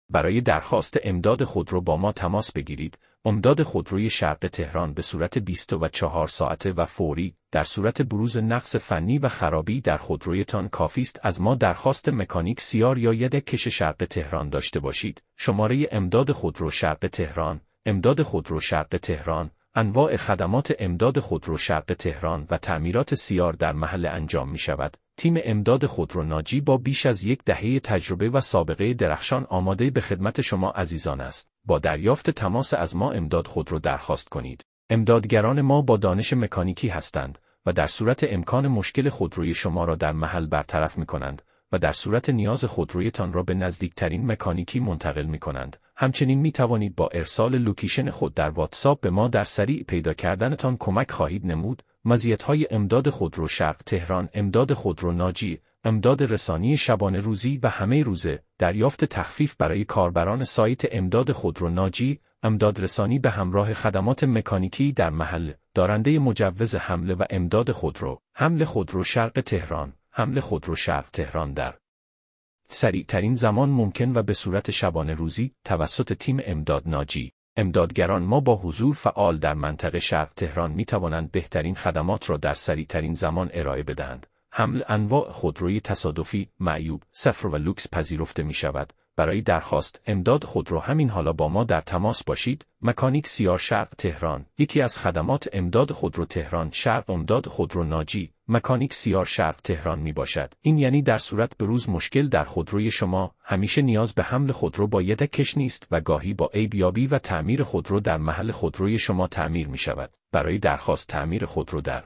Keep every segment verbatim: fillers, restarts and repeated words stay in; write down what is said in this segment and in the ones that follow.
برای درخواست امداد خودرو با ما تماس بگیرید. امداد خودروی شرق تهران به صورت بیست و چهار ساعته و فوری. در صورت بروز نقص فنی و خرابی در خودرویتان کافی است از ما درخواست مکانیک سیار یا یک کش شرق تهران داشته باشید. شماره امداد خودرو شرق تهران. امداد خودرو شرق تهران. انواع خدمات امداد خودرو شرق تهران و تعمیرات سیار در محل انجام می شود. تیم امداد خودرو ناجی با بیش از یک دهه تجربه و سابقه درخشان آماده به خدمت شما عزیزان است. با دریافت تماس از ما امداد خودرو درخواست کنید. امدادگران ما با دانش مکانیکی هستند و در صورت امکان مشکل خودروی شما را در محل برطرف می کنند و در صورت نیاز خودرویتان را به نزدیکترین مکانیکی منتقل می کنند. همچنین می توانید با ارسال لوکیشن خود در واتساپ به ما در سریع پیدا کردنتان کمک خواهید نمود. مزیت‌های امداد خودرو شرق تهران: امداد خودرو ناجی، امداد رسانی شبانه روزی و همه روزه، دریافت تخفیف برای کاربران سایت امداد خودرو ناجی، امداد رسانی به همراه خدمات مکانیکی در محل، دارنده مجوز حمله و امداد خودرو. حمل خودرو شرق تهران. حمل خودرو شرق تهران در سریع ترین زمان ممکن و به صورت شبانه روزی توسط تیم امداد ناجی. امدادگران ما با حضور فعال در منطقه شرق تهران می توانند بهترین خدمات را در سریع ترین زمان ارائه بدهند. حمل انواع خودروی تصادفی، معیوب، صفر و لوکس پذیرفته می شود. برای درخواست امداد خودرو همین حالا با ما در تماس باشید. مکانیک سیار شرق تهران. یکی از خدمات امداد خودرو تهران شرق امداد خودرو ناجی مکانیک سیار شرق تهران می باشد. این یعنی در صورت بروز مشکل در خودروی شما، همیشه نیاز به حمل خودرو با یک کش نیست و گاهی با عیبیابی و تعمیر خودرو در محل خودروی شما تعمیر می شود. برای درخواست تعمیر خودرو در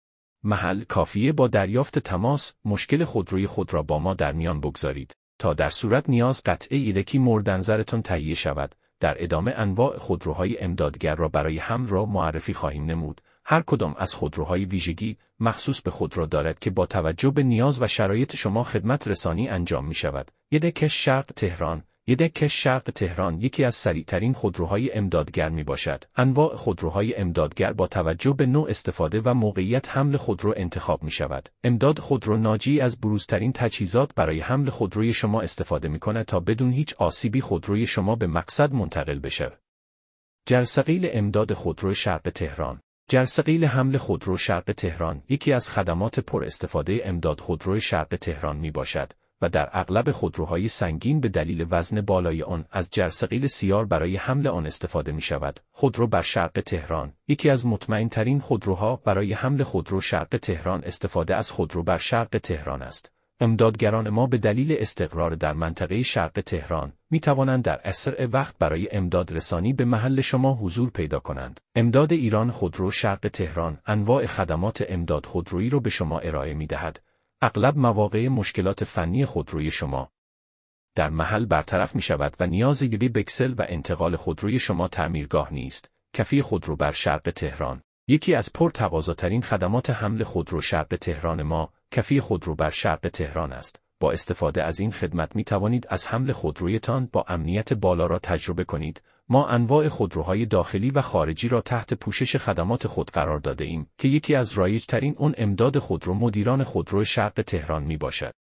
محل کافیه با دریافت تماس مشکل خودروی خود را با ما در میان بگذارید تا در صورت نیاز قطعه یدکی مورد نظرتان تهیه شود. در ادامه انواع خودروهای امدادگر را برای حمل را معرفی خواهیم نمود. هر کدام از خودروهای ویژگی مخصوص به خود را دارد که با توجه به نیاز و شرایط شما خدمت رسانی انجام می شود. یک کش شرق تهران. یک کش شرق تهران یکی از سریعترین خودروهای امدادگر می باشد. انواع خودروهای امدادگر با توجه به نوع استفاده و موقعیت حمل خودرو انتخاب می شود. امداد خودرو ناجی از بروزترین تجهیزات برای حمل خودروی شما استفاده می کند تا بدون هیچ آسیبی خودروی شما به مقصد منتقل بشه. جرثقیل امداد خودرو شرق تهران. جرثقیل حمل خودرو شرق تهران یکی از خدمات پر استفاده امداد خودرو شرق تهران می باشد و در اغلب خودروهای سنگین به دلیل وزن بالای آن از جرثقیل سیار برای حمل آن استفاده می شود. خودرو بر شرق تهران یکی از مطمئن ترین خودروها برای حمل خودرو شرق تهران استفاده از خودرو بر شرق تهران است. امدادگران ما به دلیل استقرار در منطقه شرق تهران می توانند در اسرع وقت برای امداد رسانی به محل شما حضور پیدا کنند. امداد ایران خودرو شرق تهران انواع خدمات امداد خودرویی را به شما ارائه می دهد. اغلب مواقع مشکلات فنی خودروی شما در محل برطرف می شود و نیازی به بکسل و انتقال خودروی شما تعمیرگاه نیست. کفی خودرو بر شرق تهران یکی از پرتقاضاترین خدمات حمل خودرو شرق تهران ما کفی خودرو بر شرق تهران است. با استفاده از این خدمت می توانید از حمل خودرویتان با امنیت بالا را تجربه کنید. ما انواع خودروهای داخلی و خارجی را تحت پوشش خدمات خود قرار داده ایم که یکی از رایج‌ترین اون امداد خودرو مدیران خودرو شرق تهران می باشد.